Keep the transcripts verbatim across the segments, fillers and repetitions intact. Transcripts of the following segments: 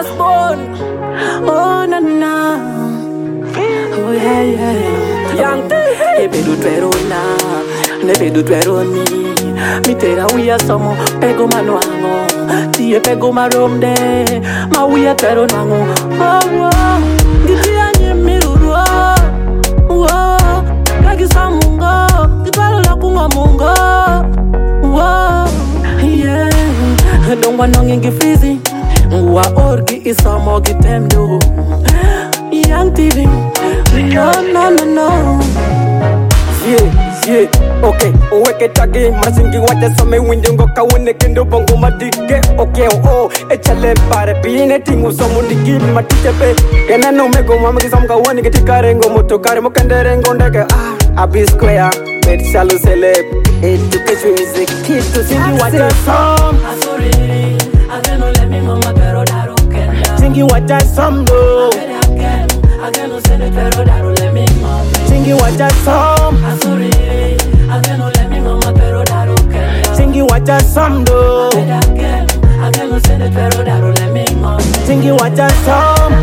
last born. Oh na na. Oh yeah yeah. Young ebe du twero na, nebe du twero ni. Mi tera uya somo pego manuango. Tie pego maromde, ma uya twero nango. Oh oh, giti anye miruro. Oh, kagi samungo, kitwalo la kunga mungo. Oh, yeah. Don't want no ngi freezy. Wa orgi isomo gitemdo. Young T V. No no no no. Yeah, yeah, okay. Oweke tage masingi wacha some winjongo kawune kendo bongo madike. Okay, oh, echale pare pine tingu somu nigi matitepe. Kena no mego mama kisamga wani kitikarengo motokare mokenderengo ndege. Ah, abi square, bet shalu celeb. Education is the key to Singi wacha som. Asori, ageno let me mama pero daru kenda. Singi wacha som do. Ageno sende pero daru let me mama. Singi wacha som. Asori, ageno let me mama pero daru kenda. Singi wacha som do. Ageno sende pero daru let me mama. Singi wacha som.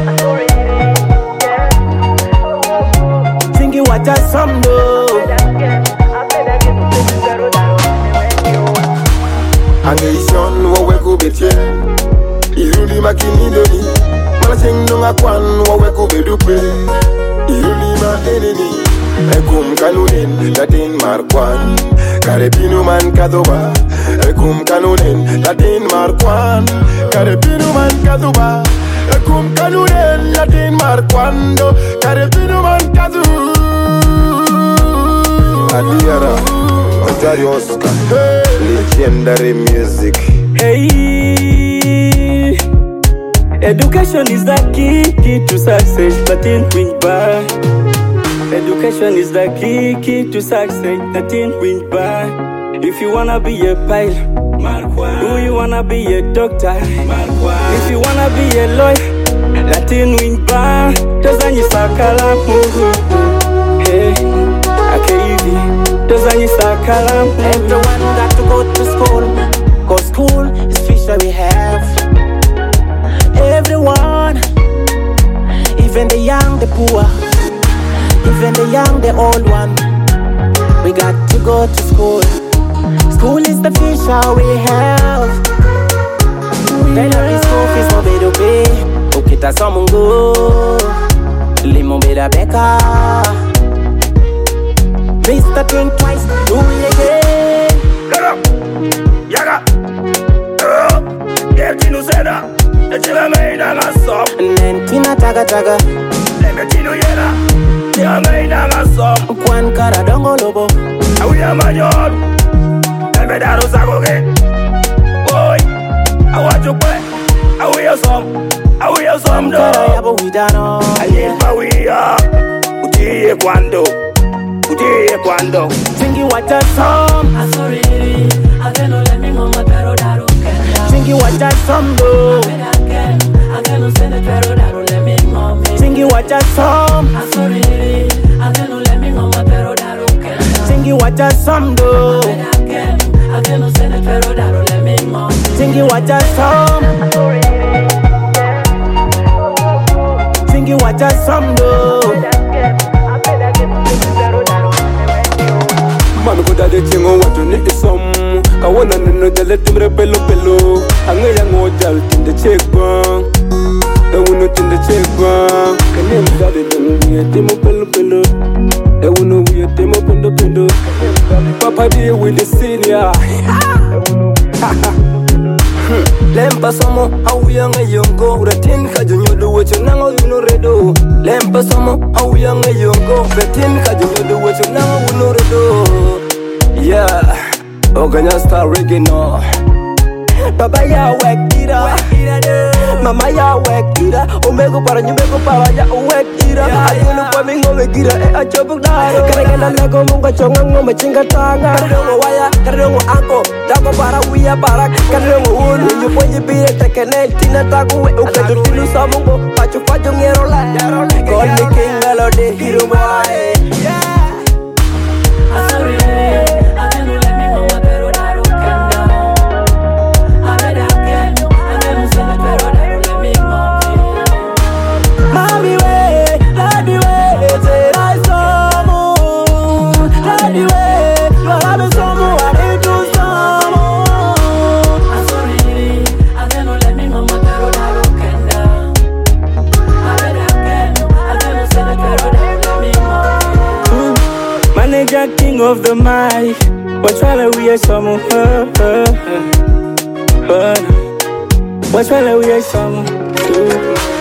Singi wacha som do. Angation wo we go betye Iruli makini doni Malacheng nunga kwan wo we go bedupe Iruli ma eneni Ekum kanulen latin markwan Karepinu man kadoba Ekum kanulen latin markwan Karepinu man kadoba Ekum kanulen latin markwando Karepinu man kadu Adiara Ontario Oscar hey. Legendary music. Hey, education is the key, key to success. Nothing win by. Education is the key, key to success. Nothing win by. If you wanna be a pilot, do you wanna be a doctor? If you wanna be a lawyer, Latin win by. Tazani sakala mugu. Hey, okay. Everyone got to go to school, cause school is future we have. Everyone, even the young, the poor, even the young, the old one, we got to go to school. School is the future we have. Then up is school fees no better pay. Ukita somungo, limo beda beka. Mister Think twice, do it again. Get up, yaga. Get you no seda. The chila made a song. And then Tina Taga Taga. Let me tell you yena. Chila made a song. Kwan Kara Dongo Lobo. Awi amanyon. Let me daro sago get. Boy, I want you play. Awi a song. Awi a song do. Kara Yabo Widano. Ayin Pawia. Uti Kwando. Uti Kwando. Singi wacha som. Asori, ageno let me mama pero daru kenda. Singi wacha som do. Ageno sende pero daru let me mama. Singi wacha som. Asori, ageno let me mama pero daru kenda. Singi wacha som do. Ageno sende pero daru let me mama. Singi wacha som. Singi wacha som do. Mami kuda de chingo watu ni isom. Kawana nino jale timre pelo pelo. Anga yango jal tinde chekwa. Ewuno tinde chekwa. Kene mdade dungu timo pelo pelo. Ewuno wiye timo pendo pendo. Papa die with the senior. Lempa somo hauya ngayongo uratin kajonyodo wecho nango yuno redo. Lempa somo hauya ngayongo uratin kajonyodo wecho nango yuno redo. Yeah, Oganya star reggae no. Baba ya wekira, mama ya wekira. Omego para nyumego para ya wekira. Ayunu kwa mingo wekira e achobu daro. Karengana lego munga chonga ngoma chinga tanga. Karengo waya, karengo anko. Dago para wia para karengo unu. Yuponyi bire tekene tina tagu we ukedu tilu samungo. Pachu pachu ngero la. Call me king melody hero boy. Yeah. Asori. Let me the king of the mic. What's while we are some What's while we are some